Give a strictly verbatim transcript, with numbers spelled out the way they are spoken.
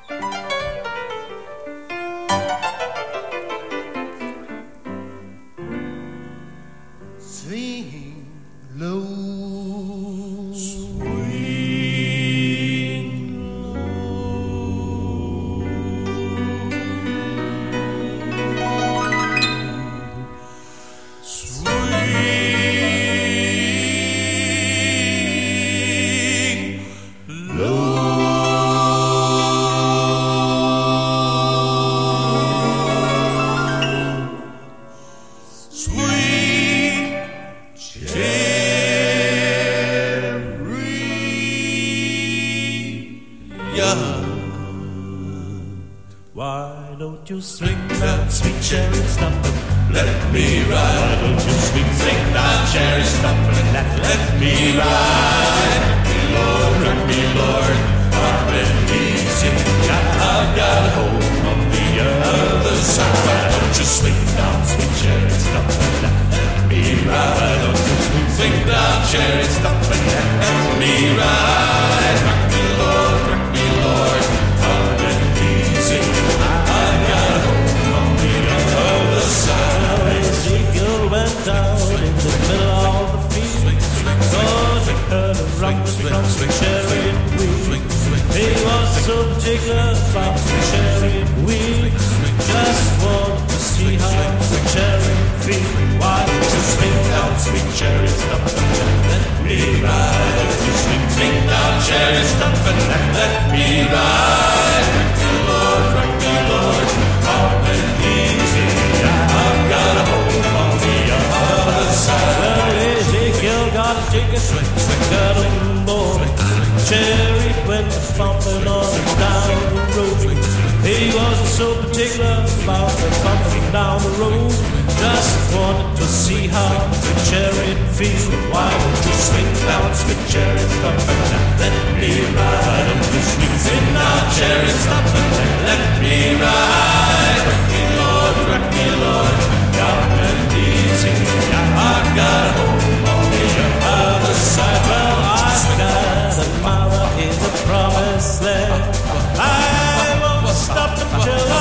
Swing low, swing Why don't you swing that sweet cherry stop and let me ride? Why don't you swing, swing that cherry stop and let, let me ride? Rock me, Lord, rock me, Lord, up and easy. I've got a home on the other side. Why don't you swing down, sweet cherry stop and let, let me ride? Why don't you swing, swing down, cherry stop and let, let me ride? Rock me, Lord, rock me, Lord, up and easy. Ezekiel went out in the middle of the field. God heard a rumbling from the chariot wheel. He was so particular about the chariot wheel. Just wanted to see how the chariot feel. Why don't you swing down, sweet chariot, stop and let me ride? You swing, swing down, chariot, stop and let, let me ride. Rock me, Lord, rock me, Lord, up and easy. I've got a home on the other side. Well, Ezekiel got a ticket, swing, swing, got on board. Chariot went thumping on down the road. He wasn't so particular about the thumping down the road. Just wanted to see how the chariot feels. Why don't you swing down, sweet chariot, stop and let me ride? Why don't you swing, swing down, chariot, stop and let me ride? Rock me, Lord, rock me, Lord, down and easy. I've got a home on the other side. Well, I've got a mother in the promised land. I won't stop until